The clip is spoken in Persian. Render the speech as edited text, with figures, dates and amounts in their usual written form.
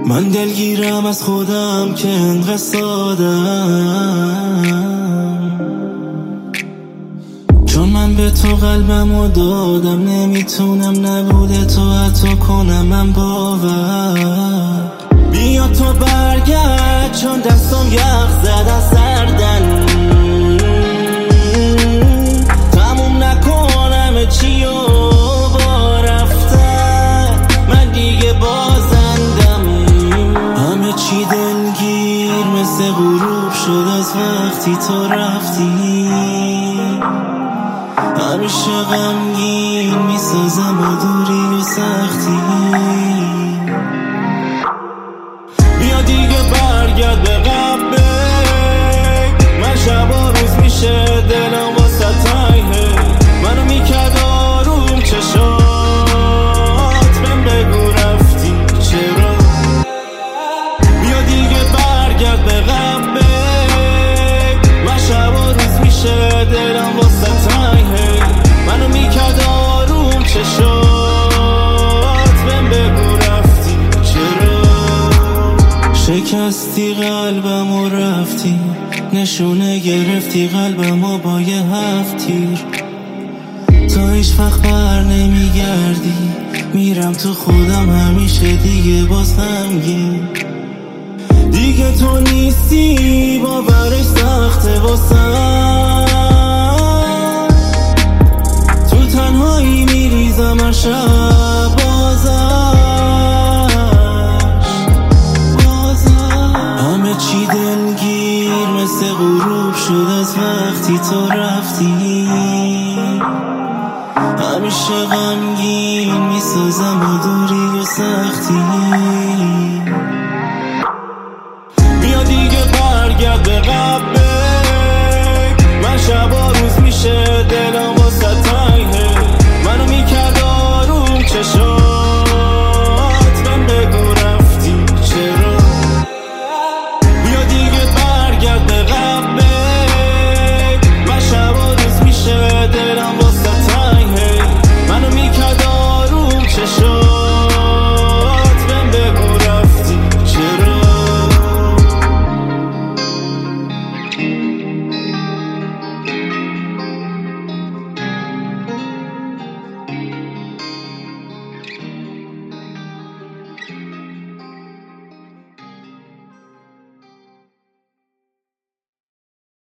من دلگیرم از خودم که انقدر سادم، چون من به تو قلبمو دادم. نمیتونم نبوده تو حتی کنم من باور. بیا تو برگرد چون دستم یخ زدن سردن. تموم نکنم چی و با رفتن. من دیگه بازندم. همه چی دلگیر مثل غروب شد از وقتی تو رفتی. همیشه غمگین میسازم با دوری و سختی. بیا دیگه برگرد به قبل. من شب و روز میشه دلم واسه تایه. منو میکرد آروم چشات. من بگو رفتی چرا. بیا دیگه برگرد به قبل. من شب و روز میشه دلم واسه تایه. منو میکرد آروم چشات. من بگو رفتی چرا. شکستی قلبم و رفتی. نشونه گرفتی قلبم و با یه 7 تیر. تا هیچ وقت بر نمیگردی. میرم تو خودم همیشه دیگه باز غمگین. دیگه تو نیستی